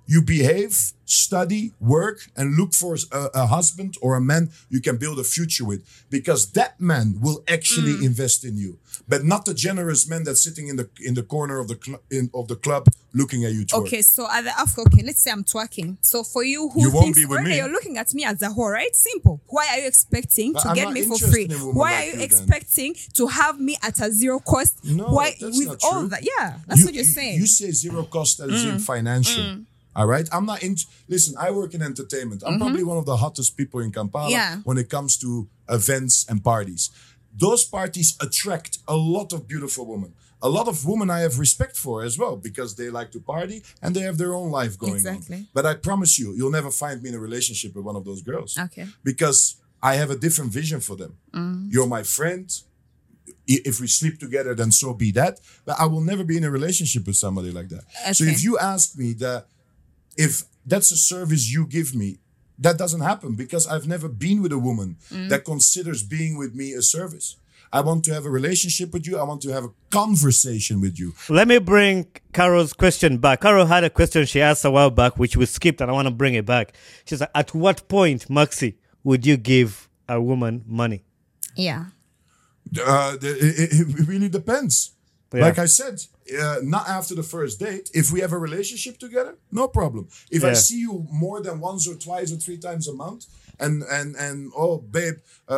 you behave, study, work, and look for a husband or a man you can build a future with. Because that man will actually invest in you. But not the generous man that's sitting in the corner of the club looking at you twerk. Okay, so at the after, okay, let's say I'm twerking. So for you who You won't thinks, be with me. you're looking at me as a whore, right? Simple. Why are you expecting But to I'm get not me for interested free? in a woman Why like are you you then. expecting to have me at a zero cost? No, Why that's with not all true. that? Yeah, that's what you're saying. You say zero cost as in financial. All right, I'm not into. Listen, I work in entertainment. I'm probably one of the hottest people in Kampala Yeah. when it comes to events and parties. Those parties attract a lot of beautiful women. A lot of women I have respect for as well because they like to party and they have their own life going Exactly. on. But I promise you, you'll never find me in a relationship with one of those girls. Okay. Because I have a different vision for them. You're my friend. If we sleep together, then so be that. But I will never be in a relationship with somebody like that. So Okay. if you ask me that, if that's a service you give me, that doesn't happen because I've never been with a woman that considers being with me a service. I want to have a relationship with you. I want to have a conversation with you. Let me bring Carol's question back. Carol had a question she asked a while back, which we skipped, and I want to bring it back. She's like, at what point, Maxi, would you give a woman money? Yeah. It really depends. Yeah. Like I said, not after the first date. If we have a relationship together, no problem. If I Yeah. see you more than once or twice or 3 times a month, and oh babe,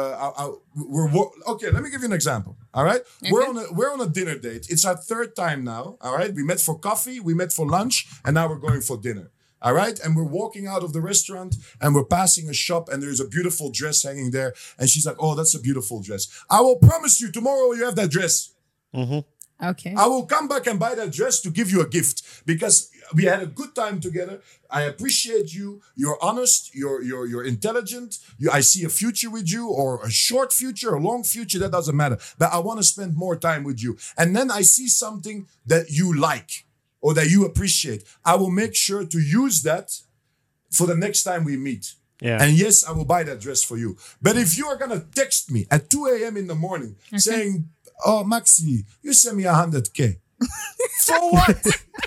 okay. Let me give you an example. All right, we're on a dinner date. It's our 3rd time now. All right, we met for coffee, we met for lunch, and now we're going for dinner. All right, and we're walking out of the restaurant and we're passing a shop and there's a beautiful dress hanging there, and she's like, "Oh, that's a beautiful dress. I will promise you tomorrow you have that dress. Okay. I will come back and buy that dress to give you a gift because we had a good time together. I appreciate you. You're honest. You're intelligent. I see a future with you, or a short future, a long future. That doesn't matter. But I want to spend more time with you. And then I see something that you like or that you appreciate. I will make sure to use that for the next time we meet. Yeah. And yes, I will buy that dress for you. But if you are gonna text me at 2 a.m. in the morning saying, "Oh, Maxi, you send me 100K." For what?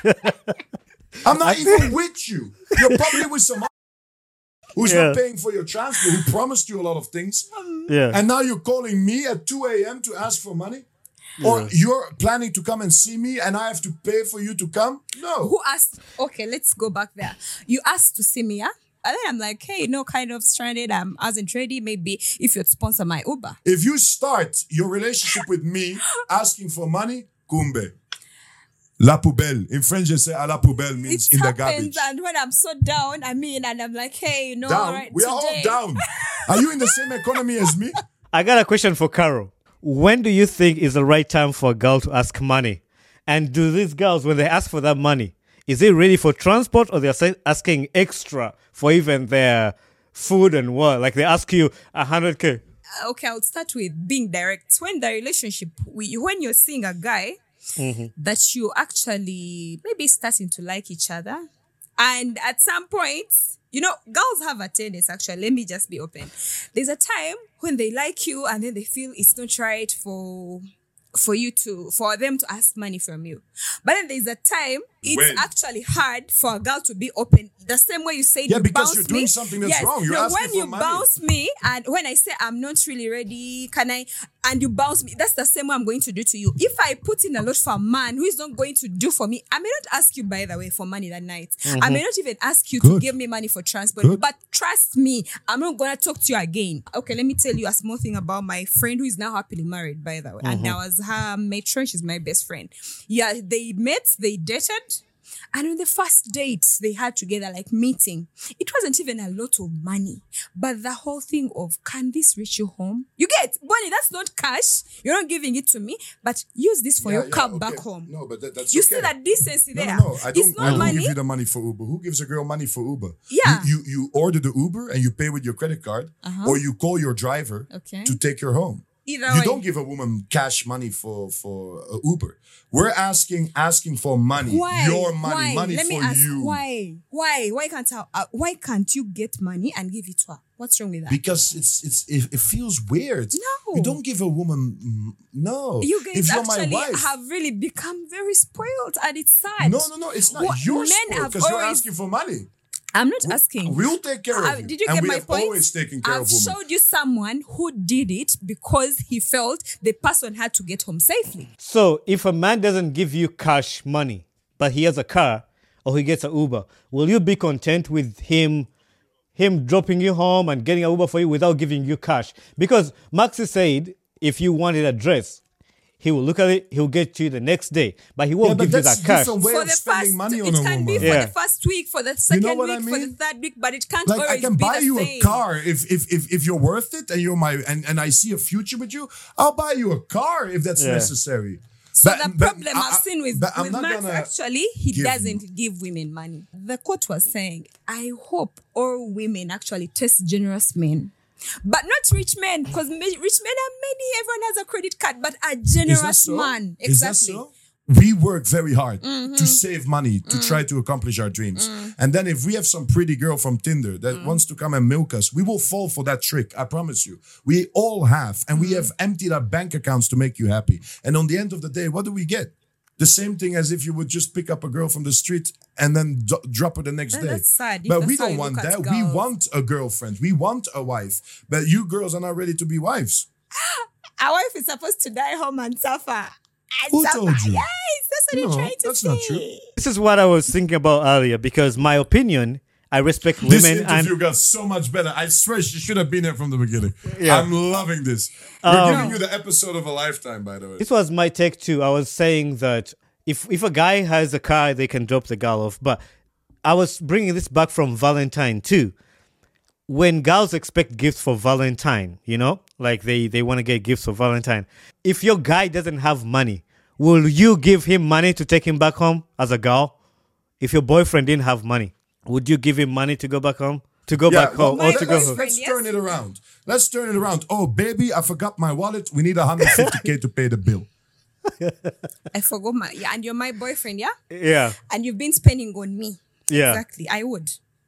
I'm not even with you. You're probably with some who's not paying for your transfer, who promised you a lot of things. Yeah. And now you're calling me at 2 a.m. to ask for money? Or you're planning to come and see me and I have to pay for you to come? No. Who asked? Okay, let's go back there. You asked to see me, yeah? And then I'm like, hey, no, kind of stranded. I wasn't ready. Maybe if you'd sponsor my Uber. If you start your relationship with me asking for money, kumbe. La poubelle. In French, they say à la poubelle means It in the happens, garbage. and when I'm so down, and I'm like, hey, you know, all Down. right, We are all today- down. Are you in the same economy as me? I got a question for Carol. When do you think is the right time for a girl to ask money? And do these girls, when they ask for that money, is it really for transport or they're asking extra for even their food and what? Like they ask you 100K. Okay, I'll start with being direct. When the relationship, when you're seeing a guy that you actually maybe starting to like each other, and at some point, you know, girls have a tendency, actually, let me just be open. There's a time when they like you and then they feel it's not right for them to ask money from you. But then there's a time it's When? actually hard for a girl to be open. The same way you said Yeah, you because bounce you're doing me. something that's wrong. You're asking when for you money. bounce me and when I say I'm not really ready, can I? And you bounce me. That's the same way I'm going to do to you. If I put in a lot for a man who is not going to do for me, I may not ask you, by the way, for money that night. I may not even ask you to Good. give me money for transport. Good. But trust me, I'm not going to talk to you again. Okay, let me tell you a small thing about my friend who is now happily married, by the way. And I was her matron. She's my best friend. Yeah, they met, they dated. And on the first date they had together, like meeting, it wasn't even a lot of money. But the whole thing of, can this reach you home? You get, Bonnie, that's not cash. You're not giving it to me, but use this for your cab back home. No, but that's You okay. see that decency there? No. I It's don't not money. give you the money for Uber. Who gives a girl money for Uber? Yeah. You order the Uber and you pay with your credit card, or you call your driver Okay. to take her home. Either You way. don't give a woman cash money for Uber. We're asking for money. Why? Your money, Why? money Let me for ask, you. Why? Why can't you get money and give it to her? What's wrong with that? Because it feels weird. You don't give a woman no. You guys if you're my actually wife, have really become very spoiled, and it's sad. no, it's not What your men sport have because you're always- asking for money. I'm not asking. We'll take care of you. Did you and get we my have point? always taken care I've of women. showed you someone who did it because he felt the person had to get home safely. So if a man doesn't give you cash money, but he has a car or he gets an Uber, will you be content with him dropping you home and getting an Uber for you without giving you cash? Because Maxi said if you wanted a dress, he will look at it, he'll get you the next day, but he won't but give you that's that cash. different way For of the spending first, money it on a can be woman. for Yeah. the first week, for the second what I week, for the mean? third week, but it can't Like always I can be buy the you same. a car if you're worth it and you're my and I see a future with you. I'll buy you a car if that's Yeah. necessary. So But- the but problem I- I've seen with I'm not Max, gonna actually, he give- doesn't give women money. The quote was saying, I hope all women actually test generous men. But not rich men, because rich men are many. Everyone has a credit card, but a Is that generous so? man. Is that Exactly. so? We work very hard Mm-hmm. to save money to try to accomplish our dreams. And then if we have some pretty girl from Tinder that wants to come and milk us, we will fall for that trick. I promise you. We all have. And we have emptied our bank accounts to make you happy. And on the end of the day, what do we get? The same thing as if you would just pick up a girl from the street and then drop her the next day. That's sad. If But that's we how don't you want look at that. We girls. want a girlfriend. We want a wife. But you girls are not ready to be wives. Our wife is supposed to die home and suffer. And Who suffer. told you? Yes, that's what No, they're trying to that's say. not true. This is what I was thinking about earlier because my opinion, I respect This women interview and got so much better. I swear she should have been here from the beginning. Yeah. I'm loving this. We're giving you the episode of a lifetime, by the way. this was my take too. I was saying that if a guy has a car, they can drop the girl off. But I was bringing this back from Valentine too. When girls expect gifts for Valentine, you know, like they want to get gifts for Valentine. If your guy doesn't have money, will you give him money to take him back home as a girl? If your boyfriend didn't have money, would you give him money to go back home? To go back home or to go home? let's turn it around. Let's turn it around. Oh, baby, I forgot my wallet. We need 150K to pay the bill. I forgot my, yeah, and you're my boyfriend, yeah? Yeah. And you've been spending on me. Yeah. Exactly. I would.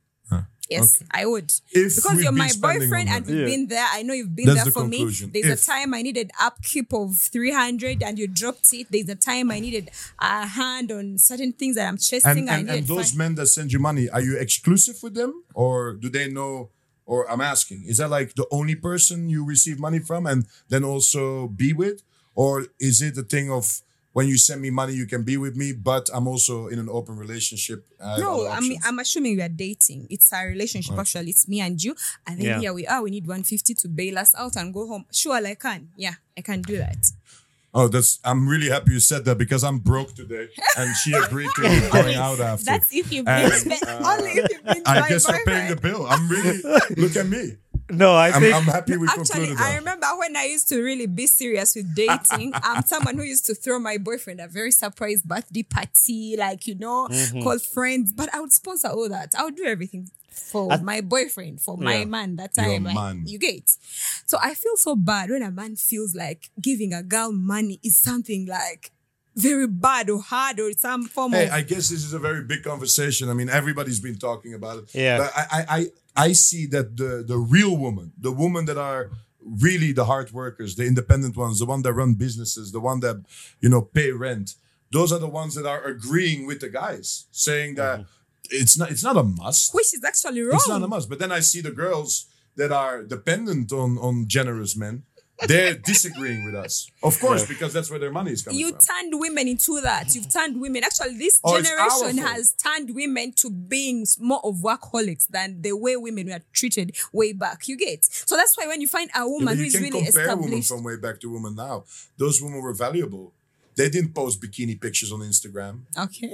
Yes, I would. If because we've you're been my spending boyfriend on and her. you've Yeah. been there. I know you've been That's there the for conclusion. me. There's If. a time I needed upkeep of 300 and you dropped it. There's a time I needed a hand on certain things that I'm chasing. And those men that send you money, are you exclusive with them? Or do they know? Or I'm asking, is that like the only person you receive money from and then also be with? Or is it a thing of when you send me money, you can be with me, but I'm also in an open relationship? I have No, other I mean, options? I'm assuming we are dating. It's a relationship. Actually, it's me and you. And then Yeah. here we are. We need 150 to bail us out and go home. Sure, I can. Yeah, I can do that. Oh, I'm really happy you said that because I'm broke today. And she agreed to going out after. That's if you've And, been only if you've been I my guess you're paying the boyfriend. bill. I'm really, look at me. No, I I'm think happy we Actually, concluded I that. remember when I used to really be serious with dating. I'm someone who used to throw my boyfriend a very surprise birthday party, like, call friends. But I would sponsor all that. I would do everything for my boyfriend, for my Yeah. man that Your time. man. You get. So I feel so bad when a man feels like giving a girl money is something like very bad or hard or some form Hey, of. I guess this is a very big conversation. I mean, everybody's been talking about it. Yeah. But I see that the real woman, the woman that are really the hard workers, the independent ones, the one that run businesses, the one that, pay rent, those are the ones that are agreeing with the guys, saying that it's not a must. Which is actually wrong. It's not a must. But then I see the girls that are dependent on generous men. They're disagreeing with us. Of course, because that's where their money is coming You from. turned women into that. You've turned women. Actually, this Oh, it's our generation fault. has turned women to being more of workaholics than the way women were treated way back. You get? So that's why when you find a woman But who you is can really compare women established. from way back to women now. Those women were valuable. They didn't post bikini pictures on Instagram. Okay.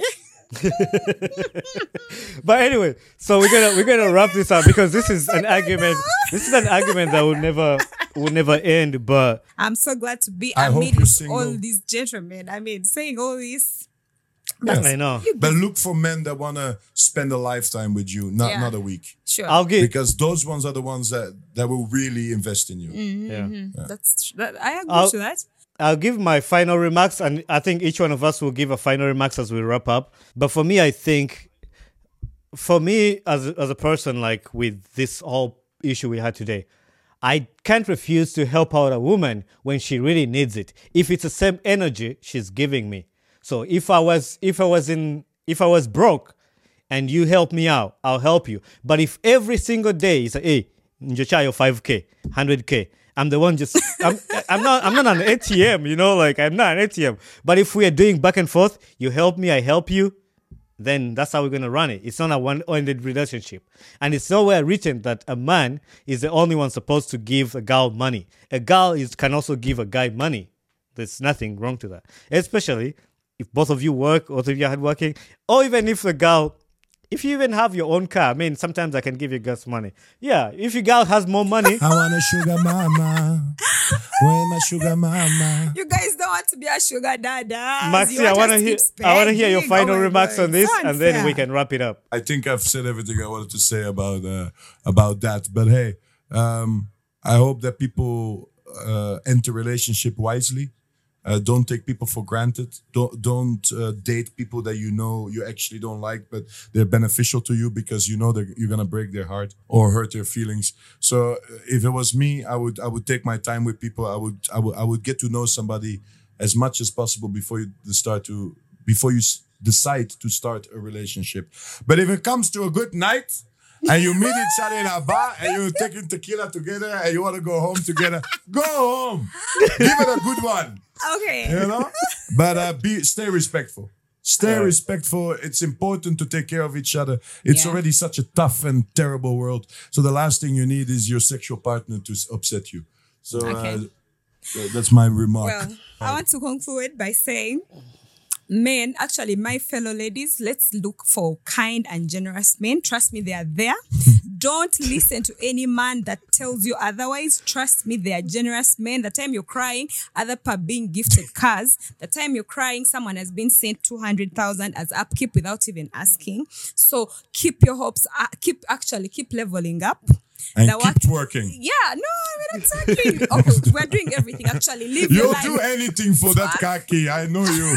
But anyway, so we're gonna wrap this up because this is an argument. This is an argument that will never end. But I'm so glad to be I hope amid you're single. all these gentlemen. I mean, saying all this. Yes. I know But look for men that want to spend a lifetime with you, Yeah. not a week. Sure. I'll give. Because those ones are the ones that will really invest in you. Yeah. I agree I'll- to that. I'll give my final remarks, and I think each one of us will give a final remarks as we wrap up. But for me, I think, as a person, like with this whole issue we had today, I can't refuse to help out a woman when she really needs it. If it's the same energy she's giving me. So if I was broke and you help me out, I'll help you. But if every single day you say, hey, Njochayo 5K, 100K, I'm the one just I'm not an ATM, you know, like I'm not an ATM. But if we are doing back and forth, you help me, I help you, then that's how we're gonna run it. It's not a one-ended relationship. And it's nowhere written that a man is the only one supposed to give a girl money. A girl can also give a guy money. There's nothing wrong to that. Especially if both of you work, both of you are hardworking, or even if if you even have your own car. I mean, sometimes I can give you girls money. Yeah, if your girl has more money. I want a sugar mama. Where my sugar mama? You guys don't want to be a sugar dada. Maxi, I want to hear your final remarks on this, and then we can wrap it up. I think I've said everything I wanted to say about that. But hey, I hope that people enter relationship wisely. Don't take people for granted. Don't date people that you actually don't like, but they're beneficial to you because you know that you're gonna break their heart or hurt their feelings. So if it was me, I would take my time with people. I would get to know somebody as much as possible before you decide to start a relationship. But if it comes to a good night, and you meet each other in a bar and you're taking tequila together and you want to go home together, go home. Give it a good one. Okay. You know? But stay respectful. Stay respectful. It's important to take care of each other. It's already such a tough and terrible world. So the last thing you need is your sexual partner to upset you. So that's my remark. Well, I want to conclude by saying, men, actually, my fellow ladies, let's look for kind and generous men. Trust me, they are there. Don't listen to any man that tells you otherwise. Trust me, they are generous men. The time you're crying, other people are being gifted cars. The time you're crying, someone has been sent 200,000 as upkeep without even asking. So keep your hopes, keep leveling up. And keep working. Yeah, no, I mean, exactly. Okay, we're doing everything, actually. You'll do anything for that khaki. I know you.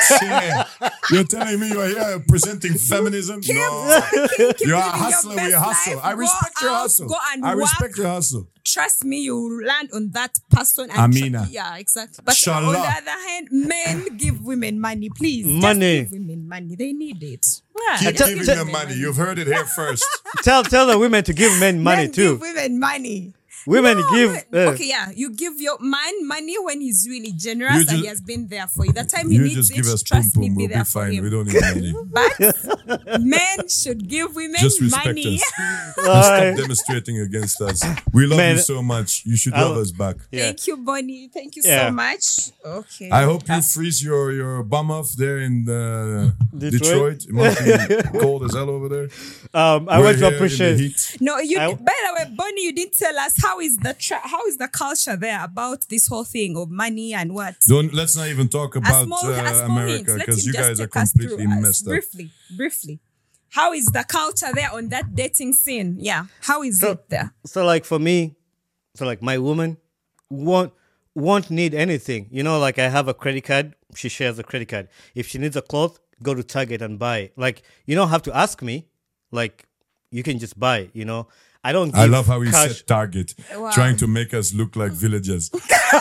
You're telling me you're here presenting feminism? No. You're a hustler. We hustle. I respect your hustle. I respect your hustle. Trust me, you land on that person. And Amina. Yeah, exactly. But on the other hand, men give women money, please. Money. Just give women money. They need it. Keep giving them money. You've heard it here first. Tell the women to give men money too. Give women money. Women give. Okay, yeah. You give your man money when he's really generous and he has been there for you. The time he needs just give us trust pum me, pum. be We'll there be for fine. him. We don't need money. But men should give women Just respect money. us. Stop demonstrating against us. We love you so much. You should love us back. Yeah. Thank you, Bonnie. Thank you so much. Okay. I hope you freeze your bum off there in Detroit. It must be cold as hell over there. I want to appreciate. No, by the way, Bonnie, you didn't tell us how is the culture there about this whole thing of money and what? Let's not even talk about America because you guys are completely messed up. Briefly. How is the culture there on that dating scene? Yeah. How is it there? So like for me, my woman won't need anything. You know, like I have a credit card. She shares a credit card. If she needs a cloth, go to Target and buy it. Like, you don't have to ask me. Like, you can just buy it, you know? I love how he said Target, trying to make us look like villagers.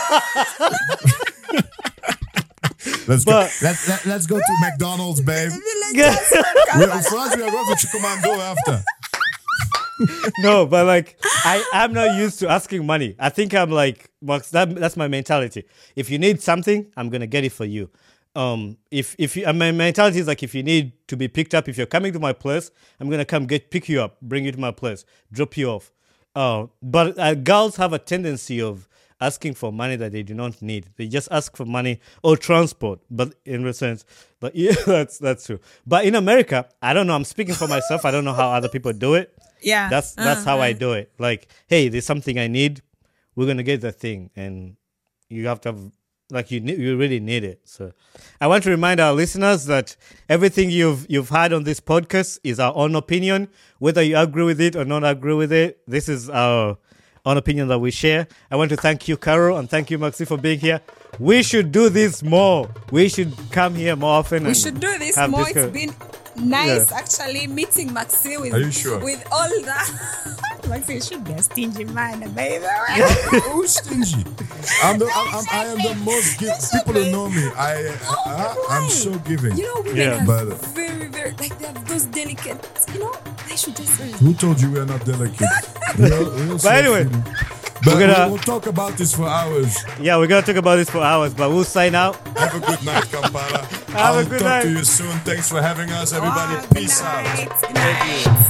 Let's go to McDonald's, babe. For us, we are going to Chikomando after. No, but like I'm not used to asking money. I think I'm like Max. That's my mentality. If you need something, I'm gonna get it for you. If you, my mentality is like, if you need to be picked up, if you're coming to my place, I'm gonna come pick you up, bring you to my place, drop you off. But girls have a tendency of asking for money that they do not need. They just ask for money or transport, but in a sense, but yeah, that's true. But in America, I don't know. I'm speaking for myself. I don't know how other people do it. Yeah, that's how I do it. Like, hey, there's something I need. We're gonna get that thing, and you have to have. Like you really need it. So I want to remind our listeners that everything you've had on this podcast is our own opinion. Whether you agree with it or not agree with it, this is our own opinion that we share. I want to thank you, Carol, and thank you, Maxi, for being here. We should do this more. We should come here more often. We should do this more. It's been nice actually meeting Maxi with, Are you sure? with all the Maxi, you should be a stingy man, baby. Who's stingy? I am the most giving. People who know me, I'm so giving. You know, women Yeah. are But- very, very, like they have those delicate, you know, they should just Who told you we're not delicate? But anyway, but gonna- we'll talk about this for hours. yeah, we're gonna talk about this for hours, but we'll sign out. Have a good night, Kampala. Have a I'll good talk night. to you soon. Thanks for having us, everybody. Wow, Peace out. Good night.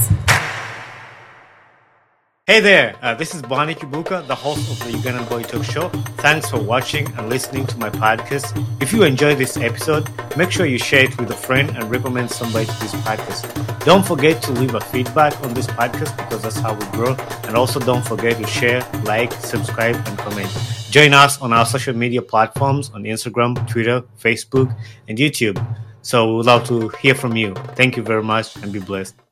Hey there, this is Bonnie Kibuka, the host of the Ugandan Boy Talk Show. Thanks for watching and listening to my podcast. If you enjoyed this episode, make sure you share it with a friend and recommend somebody to this podcast. Don't forget to leave a feedback on this podcast because that's how we grow. And also don't forget to share, like, subscribe, and comment. Join us on our social media platforms on Instagram, Twitter, Facebook, and YouTube. So we'd love to hear from you. Thank you very much and be blessed.